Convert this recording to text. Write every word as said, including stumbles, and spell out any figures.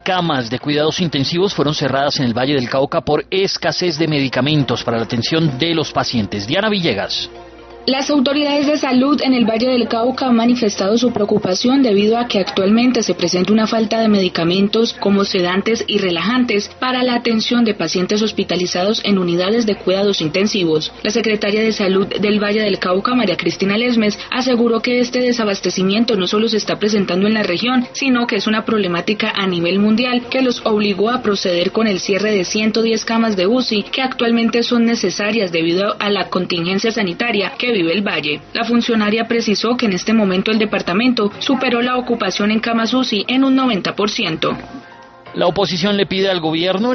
camas de cuidados intensivos fueron cerradas en el Valle del Cauca por escasez de medicamentos para la atención de los pacientes. Diana Villegas. Las autoridades de salud en el Valle del Cauca han manifestado su preocupación debido a que actualmente se presenta una falta de medicamentos como sedantes y relajantes para la atención de pacientes hospitalizados en unidades de cuidados intensivos. La secretaria de Salud del Valle del Cauca, María Cristina Lesmes, aseguró que este desabastecimiento no solo se está presentando en la región, sino que es una problemática a nivel mundial que los obligó a proceder con el cierre de ciento diez camas de U C I que actualmente son necesarias debido a la contingencia sanitaria que vive el Valle. La funcionaria precisó que en este momento el departamento superó la ocupación en camas U C I en un noventa por ciento. La oposición le pide al gobierno